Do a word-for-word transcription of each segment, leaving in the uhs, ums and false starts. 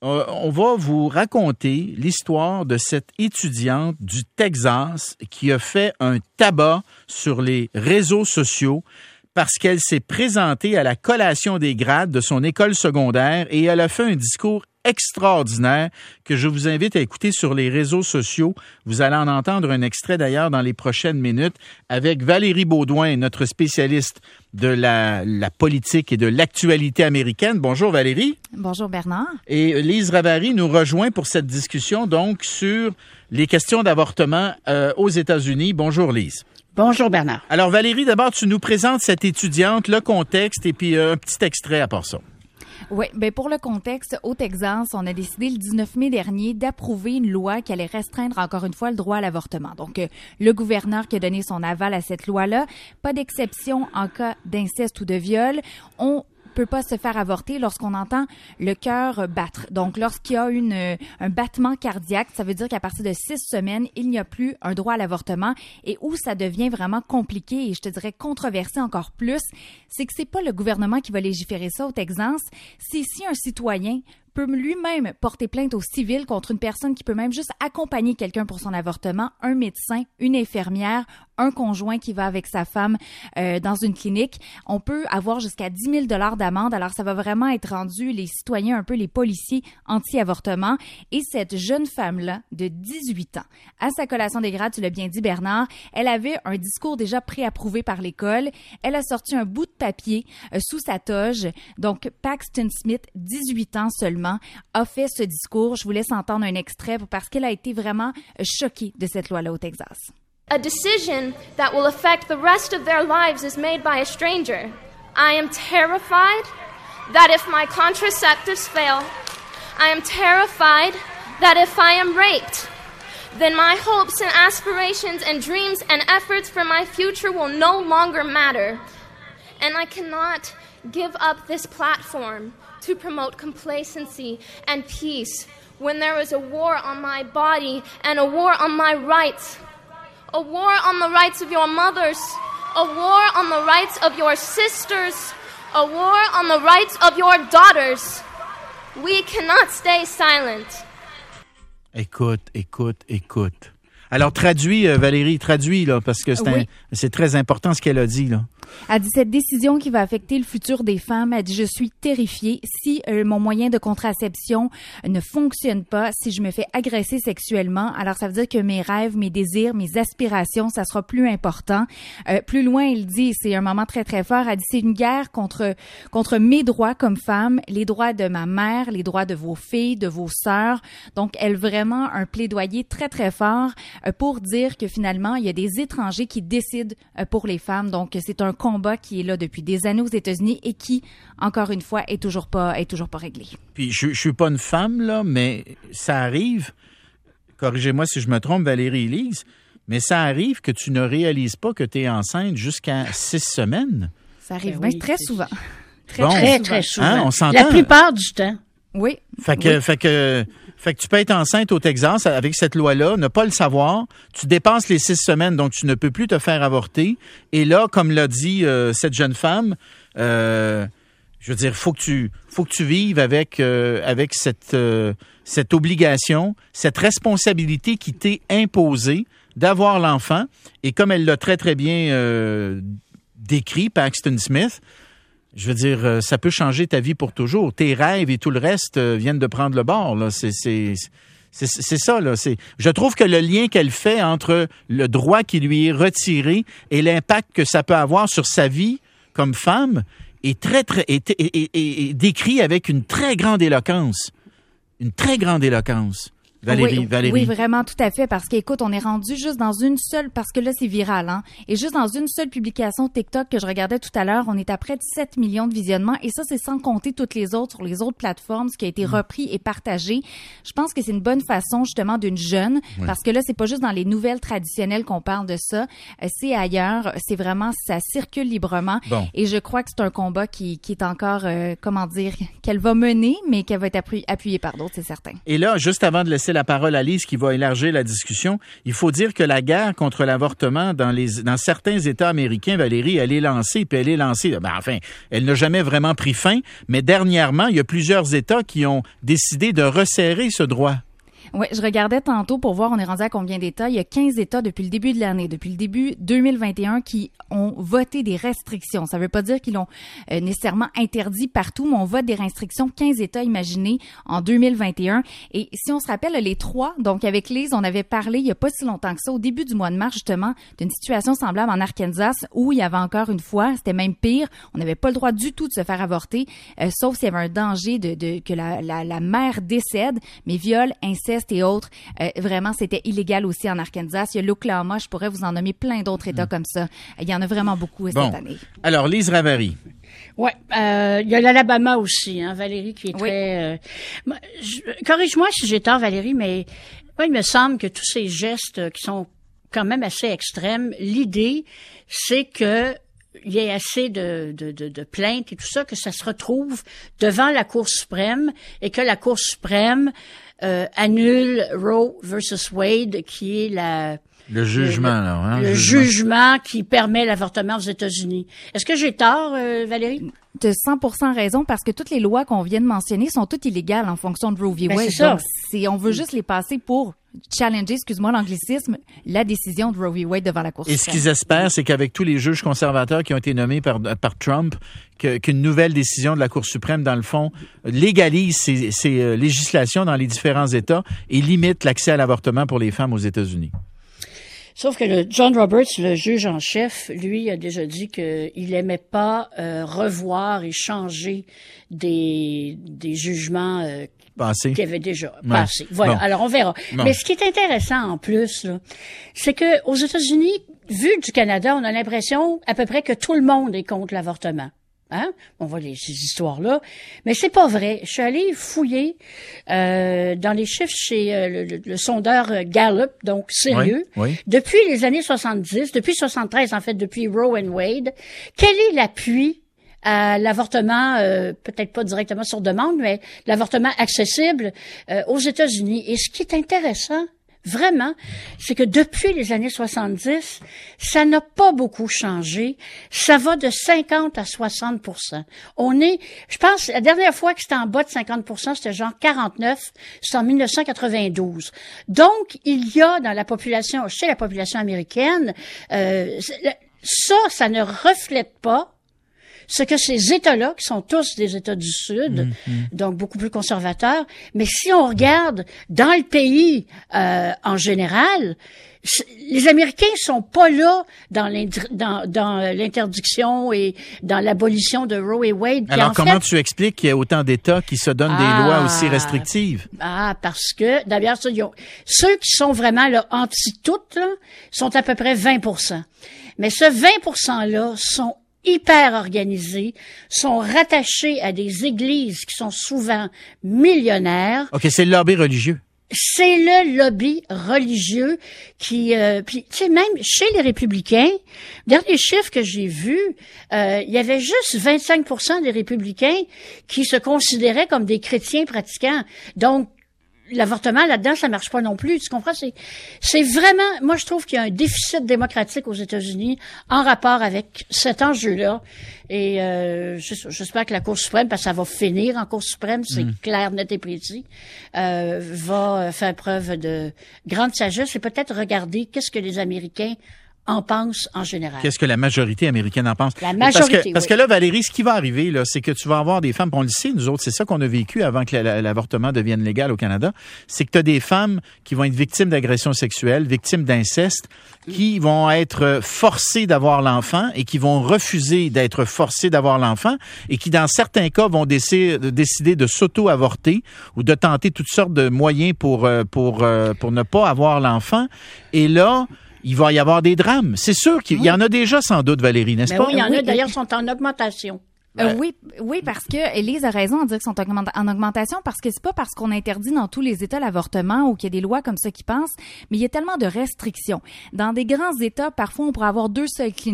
euh, on va vous raconter l'histoire de cette étudiante du Texas qui a fait un tabac sur les réseaux sociaux parce qu'elle s'est présentée à la collation des grades de son école secondaire et elle a fait un discours extraordinaire que je vous invite à écouter sur les réseaux sociaux. Vous allez en entendre un extrait d'ailleurs dans les prochaines minutes avec Valérie Beaudoin, notre spécialiste de la, la politique et de l'actualité américaine. Bonjour Valérie. Bonjour Bernard. Et Lise Ravary nous rejoint pour cette discussion donc sur les questions d'avortement euh, aux États-Unis. Bonjour Lise. Bonjour Bernard. Alors Valérie, d'abord tu nous présentes cette étudiante, le contexte et puis euh, un petit extrait à part ça. Oui, bien pour le contexte, au Texas, on a décidé le dix-neuf mai dernier d'approuver une loi qui allait restreindre encore une fois le droit à l'avortement. Donc, euh, le gouverneur qui a donné son aval à cette loi-là, pas d'exception en cas d'inceste ou de viol. On peut pas se faire avorter lorsqu'on entend le cœur battre. Donc, lorsqu'il y a une, un battement cardiaque, ça veut dire qu'à partir de six semaines, il n'y a plus un droit à l'avortement. Et où ça devient vraiment compliqué et je te dirais controversé encore plus, c'est que c'est pas le gouvernement qui va légiférer ça au Texas. C'est si un citoyen peut lui-même porter plainte au civil contre une personne qui peut même juste accompagner quelqu'un pour son avortement, un médecin, une infirmière, un conjoint qui va avec sa femme euh, dans une clinique. On peut avoir jusqu'à dix mille dollars d'amende. Alors, ça va vraiment être rendu les citoyens, un peu les policiers anti-avortement. Et cette jeune femme-là, de dix-huit ans, à sa collation des grades, tu l'as bien dit Bernard, elle avait un discours déjà préapprouvé par l'école. Elle a sorti un bout de papier euh, sous sa toge. Donc, Paxton Smith, dix-huit ans seulement, a fait ce discours. Je vous laisse entendre un extrait parce qu'elle a été vraiment choquée de cette loi-là au Texas. A decision that will affect the rest of their lives is made by a stranger. I am terrified that if my contraceptives fail, I am terrified that if I am raped, then my hopes and aspirations and dreams and efforts for my future will no longer matter. And I cannot give up this platform to promote complacency and peace when there is a war on my body and a war on my rights. A war on the rights of your mothers, a war on the rights of your sisters, a war on the rights of your daughters. We cannot stay silent. Écoute, écoute, écoute. Alors, traduis, euh, Valérie, traduis, là, parce que c'est, oui. un, c'est très important ce qu'elle a dit, là. Elle dit cette décision qui va affecter le futur des femmes. Elle dit je suis terrifiée si euh, mon moyen de contraception ne fonctionne pas, si je me fais agresser sexuellement. Alors ça veut dire que mes rêves, mes désirs, mes aspirations, ça sera plus important. Euh, plus loin, il dit, c'est un moment très très fort. Elle dit c'est une guerre contre contre mes droits comme femme, les droits de ma mère, les droits de vos filles, de vos sœurs. Donc elle vraiment un plaidoyer très très fort euh, pour dire que finalement il y a des étrangers qui décident euh, pour les femmes. Donc c'est un combat qui est là depuis des années aux États-Unis et qui, encore une fois, est toujours pas, est toujours pas réglé. Puis, je, je suis pas une femme, là, mais ça arrive, corrigez-moi si je me trompe, Valérie Lise, mais ça arrive que tu ne réalises pas que tu es enceinte jusqu'à six semaines. Ça arrive ben même oui, très c'est... souvent. Très, bon. très, très, souvent. très souvent. Hein, on s'entend. La plupart du temps. Oui. Fait que, oui. fait que, fait que tu peux être enceinte au Texas avec cette loi-là, ne pas le savoir. Tu dépasses les six semaines, donc tu ne peux plus te faire avorter. Et là, comme l'a dit euh, cette jeune femme, euh, je veux dire, faut que tu, faut que tu vives avec, euh, avec cette, euh, cette obligation, cette responsabilité qui t'est imposée d'avoir l'enfant. Et comme elle l'a très très bien euh, décrit, Paxton Smith. Je veux dire, ça peut changer ta vie pour toujours. Tes rêves et tout le reste viennent de prendre le bord. Là. C'est, c'est, c'est, c'est ça. Là. C'est, je trouve que le lien qu'elle fait entre le droit qui lui est retiré et l'impact que ça peut avoir sur sa vie comme femme est très, très, est, est, est, est, est décrit avec une très grande éloquence. Une très grande éloquence. Valérie, oui, Valérie. Oui, vraiment, tout à fait, parce qu'écoute, on est rendu juste dans une seule, parce que là, c'est viral, hein, et juste dans une seule publication TikTok que je regardais tout à l'heure, on est à près de sept millions de visionnements, et ça, c'est sans compter toutes les autres sur les autres plateformes, ce qui a été mmh. repris et partagé. Je pense que c'est une bonne façon, justement, d'une jeune, oui. parce que là, c'est pas juste dans les nouvelles traditionnelles qu'on parle de ça, c'est ailleurs, c'est vraiment, ça circule librement, bon. Et je crois que c'est un combat qui, qui est encore, euh, comment dire, qu'elle va mener, mais qu'elle va être appuyée, appuyée par d'autres, c'est certain. Et là, juste avant de laisser passer la parole à Lise qui va élargir la discussion. Il faut dire que la guerre contre l'avortement dans les dans certains États américains, Valérie, elle est lancée, puis elle est lancée. Ben, enfin, elle n'a jamais vraiment pris fin, mais dernièrement, il y a plusieurs États qui ont décidé de resserrer ce droit. Oui, je regardais tantôt pour voir on est rendu à combien d'États. Il y a quinze États depuis le début de l'année, depuis le début deux mille vingt et un, qui ont voté des restrictions. Ça veut pas dire qu'ils l'ont euh, nécessairement interdit partout, mais on vote des restrictions. quinze États, imaginez, en deux mille vingt et un. Et si on se rappelle, les trois, donc avec Lise, on avait parlé il y a pas si longtemps que ça, au début du mois de mars, justement, d'une situation semblable en Arkansas, où il y avait encore une fois, c'était même pire, on n'avait pas le droit du tout de se faire avorter, euh, sauf s'il y avait un danger de, de que la, la, la mère décède, mais viol, inceste et autres, euh, vraiment, c'était illégal aussi en Arkansas. Il y a l'Oklahoma, je pourrais vous en nommer plein d'autres États mmh. comme ça. Il y en a vraiment beaucoup bon. cette année. Alors, Lise Ravary. Oui, euh, il y a l'Alabama aussi, hein, Valérie, qui est oui. très... Euh, je, corrige-moi si j'ai tort, Valérie, mais moi, il me semble que tous ces gestes qui sont quand même assez extrêmes, l'idée, c'est que il y a assez de, de, de, de plaintes et tout ça, que ça se retrouve devant la Cour suprême et que la Cour suprême euh, annule Roe versus Wade, qui est la... Le jugement, le, là. Hein, le jugement. jugement qui permet l'avortement aux États-unis. Est-ce que j'ai tort, euh, Valérie? Tu as cent pour cent raison, parce que toutes les lois qu'on vient de mentionner sont toutes illégales en fonction de Roe v. Ben, Wade. c'est ça. Donc, c'est, on veut juste les passer pour challenger, excuse-moi l'anglicisme, la décision de Roe v. Wade devant la Cour suprême. Et ce qu'ils espèrent, c'est qu'avec tous les juges conservateurs qui ont été nommés par, par Trump, que, qu'une nouvelle décision de la Cour suprême, dans le fond, légalise ces, ces euh, législations dans les différents États et limite l'accès à l'avortement pour les femmes aux États-Unis. Sauf que le John Roberts, le juge en chef, lui, a déjà dit qu'il aimait pas euh, revoir et changer des, des jugements euh, Passé. qui avaient déjà ouais. passé. Voilà. Bon. Alors, on verra. Bon. Mais ce qui est intéressant en plus, là, c'est que aux États-Unis, vu du Canada, on a l'impression à peu près que tout le monde est contre l'avortement. Hein? On voit les, ces histoires-là. Mais c'est pas vrai. Je suis allée fouiller euh, dans les chiffres chez euh, le, le, le sondeur Gallup, donc sérieux. Oui, oui. Depuis les années soixante-dix, depuis soixante-treize, en fait, depuis Roe and Wade, quel est l'appui à l'avortement, euh, peut-être pas directement sur demande, mais l'avortement accessible euh, aux États-Unis? Et ce qui est intéressant, vraiment, c'est que depuis les années soixante-dix, ça n'a pas beaucoup changé. Ça va de cinquante à soixante pour cent. On est, je pense, la dernière fois que c'était en bas de cinquante pour cent, c'était genre quarante-neuf, c'est en dix-neuf cent quatre-vingt-douze. Donc, il y a dans la population, chez la population américaine, euh, ça, ça ne reflète pas ce que ces États-là, qui sont tous des États du Sud, mmh, mmh. donc beaucoup plus conservateurs, mais si on regarde dans le pays euh, en général, les Américains sont pas là dans, dans, dans l'interdiction et dans l'abolition de Roe et Wade. Alors, en comment fait, tu expliques qu'il y a autant d'États qui se donnent ah, des lois aussi restrictives? Ah, parce que, d'ailleurs, ceux qui sont vraiment là, anti-toutes, là, sont à peu près vingt pour cent. Mais ce vingt pour cent-là sont hyper organisés, sont rattachés à des églises qui sont souvent millionnaires. OK, c'est le lobby religieux. C'est le lobby religieux qui, euh, puis tu sais, même chez les républicains, dernier chiffre que j'ai vu, euh, il y avait juste vingt-cinq pour cent des républicains qui se considéraient comme des chrétiens pratiquants. Donc, l'avortement, là-dedans, ça marche pas non plus. Tu comprends? C'est, c'est vraiment, moi, je trouve qu'il y a un déficit démocratique aux États-Unis en rapport avec cet enjeu-là. Et euh, j'espère que la Cour suprême, parce que ça va finir en Cour suprême, c'est mmh. clair, net et précis, euh, va faire preuve de grande sagesse et peut-être regarder qu'est-ce que les Américains en pense en général. Qu'est-ce que la majorité américaine en pense? La majorité, parce que, oui. Parce que là, Valérie, ce qui va arriver, là, c'est que tu vas avoir des femmes, on le sait, nous autres, c'est ça qu'on a vécu avant que la, l'avortement devienne légal au Canada, c'est que tu as des femmes qui vont être victimes d'agressions sexuelles, victimes d'inceste, qui vont être forcées d'avoir l'enfant et qui vont refuser d'être forcées d'avoir l'enfant et qui, dans certains cas, vont décider, décider de s'auto-avorter ou de tenter toutes sortes de moyens pour, pour, pour ne pas avoir l'enfant. Et là, il va y avoir des drames. C'est sûr qu'il oui. y en a déjà sans doute, Valérie, n'est-ce ben pas? Oui, il y en oui, a d'ailleurs qui sont en augmentation. Euh, ouais. oui, oui, parce que Élise a raison en dire qu'ils sont en augmentation, parce que c'est pas parce qu'on interdit dans tous les États l'avortement ou qu'il y a des lois comme ça qui pensent, mais il y a tellement de restrictions. Dans des grands États, parfois, on pourrait avoir deux seules cliniques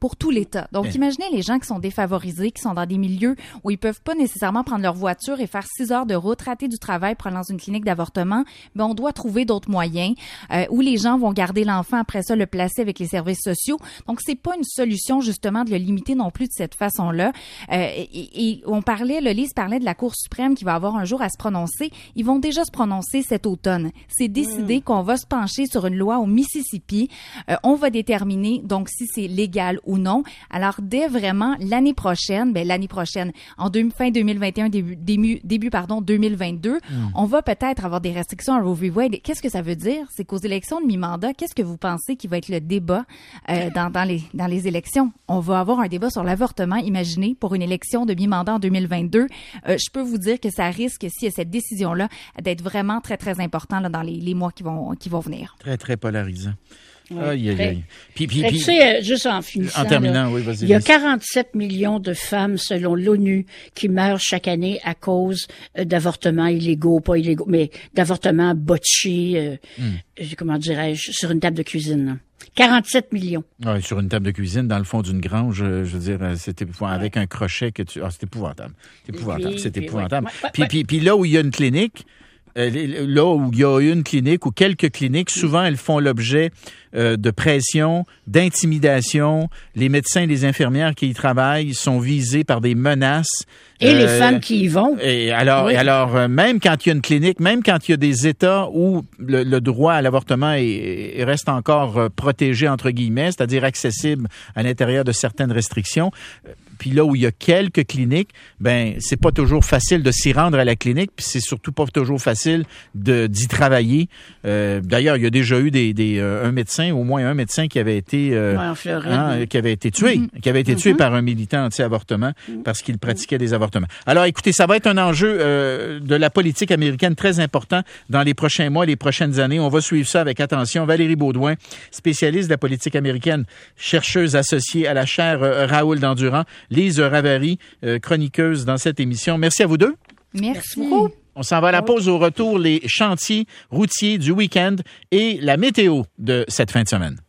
pour tout l'État. Donc, Bien. imaginez les gens qui sont défavorisés, qui sont dans des milieux où ils peuvent pas nécessairement prendre leur voiture et faire six heures de route, rater du travail pour aller dans une clinique d'avortement. Ben, on doit trouver d'autres moyens euh, où les gens vont garder l'enfant après ça, le placer avec les services sociaux. Donc, c'est pas une solution, justement, de le limiter non plus de cette façon-là. Euh, et, et on parlait, le Lise parlait de la Cour suprême qui va avoir un jour à se prononcer. Ils vont déjà se prononcer cet automne. C'est décidé mmh. qu'on va se pencher sur une loi au Mississippi. Euh, on va déterminer, donc, si c'est légal ou non. Alors, dès vraiment l'année prochaine, ben l'année prochaine, en deux, fin deux mille vingt et un, début, début, début pardon, deux mille vingt-deux, mmh. on va peut-être avoir des restrictions à Roe v. Wade. Qu'est-ce que ça veut dire? C'est qu'aux élections de mi-mandat, qu'est-ce que vous pensez qui va être le débat euh, dans, dans, les, dans les élections? On va avoir un débat sur l'avortement, imaginez, pour une élection de mi-mandat en deux mille vingt-deux. Euh, je peux vous dire que ça risque, s'il y a cette décision-là, d'être vraiment très, très important là, dans les, les mois qui vont, qui vont venir. Très, très polarisant. Oui, aïe, aïe, aïe. Puis, puis, puis, puis, tu sais, juste en finissant, en terminant, là, oui, vas-y. Il y a vas-y. quarante-sept millions de femmes, selon l'ONU, qui meurent chaque année à cause euh, d'avortements illégaux, pas illégaux, mais d'avortements botchés, euh, mm. comment dirais-je, sur une table de cuisine. Là. quarante-sept millions. Ouais, sur une table de cuisine, dans le fond d'une grange, je veux dire, c'était avec un crochet que tu... Ah, c'est épouvantable. C'est épouvantable. Puis, c'est puis, épouvantable. Ouais, ouais, puis, ouais. puis, puis là où il y a une clinique, euh, là où il y a une clinique ou quelques cliniques, souvent elles font l'objet euh, de pression, d'intimidation. Les médecins et les infirmières qui y travaillent sont visés par des menaces. Et euh, les femmes qui y vont. Et alors, oui. et alors euh, même quand il y a une clinique, même quand il y a des États où le, le droit à l'avortement est, est, reste encore euh, protégé, entre guillemets, c'est-à-dire accessible à l'intérieur de certaines restrictions, euh, puis là où il y a quelques cliniques, ben c'est pas toujours facile de s'y rendre à la clinique, puis c'est surtout pas toujours facile de d'y travailler. Euh, d'ailleurs, il y a déjà eu des, des euh, un médecin, au moins un médecin qui avait été euh, ouais, en Floride, hein, oui. qui avait été tué, mm-hmm. qui avait été tué mm-hmm. par un militant anti-avortement mm-hmm. parce qu'il pratiquait des avortements. Alors, écoutez, ça va être un enjeu euh, de la politique américaine très important dans les prochains mois, les prochaines années. On va suivre ça avec attention. Valérie Baudouin, spécialiste de la politique américaine, chercheuse associée à la chaire euh, Raoul Dandurand. Lise Ravary, euh, chroniqueuse dans cette émission. Merci à vous deux. Merci. Merci beaucoup. On s'en va à la pause. Au retour, les chantiers routiers du week-end et la météo de cette fin de semaine.